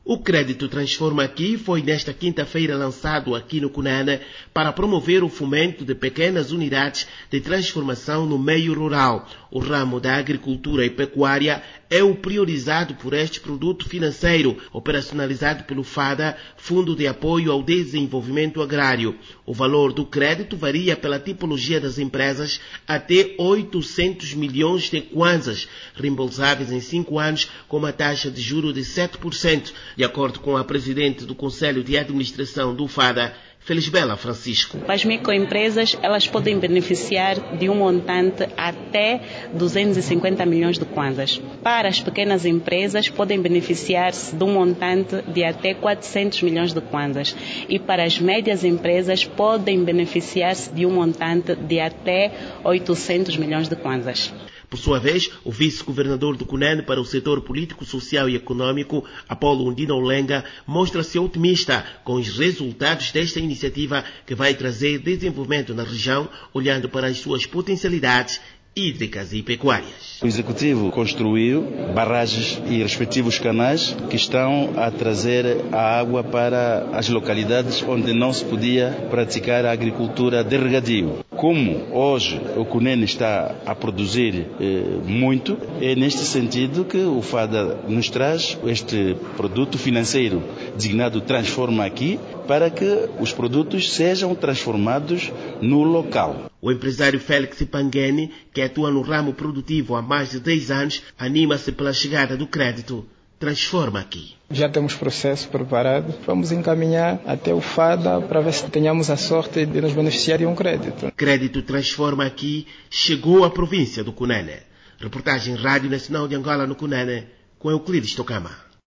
O crédito Transforma Aqui foi nesta quinta-feira lançado aqui no Cunene para promover o fomento de pequenas unidades de transformação no meio rural. O ramo da agricultura e pecuária é o priorizado por este produto financeiro, operacionalizado pelo FADA, Fundo de Apoio ao Desenvolvimento Agrário. O valor do crédito varia pela tipologia das empresas até 800 milhões de kwanzas, reembolsáveis em 5 anos com uma taxa de juros de 7%, de acordo com a presidente do Conselho de Administração do FADA, Felisbela Francisco. As microempresas, elas podem beneficiar de um montante até 250 milhões de kwanzas. Para as pequenas empresas, podem beneficiar-se de um montante de até 400 milhões de kwanzas. E para as médias empresas, podem beneficiar-se de um montante de até 800 milhões de kwanzas. Por sua vez, o vice-governador do Cunene para o setor político, social e econômico, Apolo Undina Olenga, mostra-se otimista com os resultados desta iniciativa que vai trazer desenvolvimento na região, olhando para as suas potencialidades hídricas e pecuárias. O Executivo construiu barragens e respectivos canais que estão a trazer a água para as localidades onde não se podia praticar a agricultura de regadio. Como hoje o Cunene está a produzir muito, é neste sentido que o FADA nos traz este produto financeiro designado Transforma Aqui, para que os produtos sejam transformados no local. O empresário Félix Pangeni, que atua no ramo produtivo há mais de 10 anos, anima-se pela chegada do crédito Transforma Aqui. Já temos processo preparado, vamos encaminhar até o FADA para ver se tenhamos a sorte de nos beneficiar de um crédito. Crédito Transforma Aqui chegou à província do Cunene. Reportagem Rádio Nacional de Angola no Cunene, com Euclides Tocama.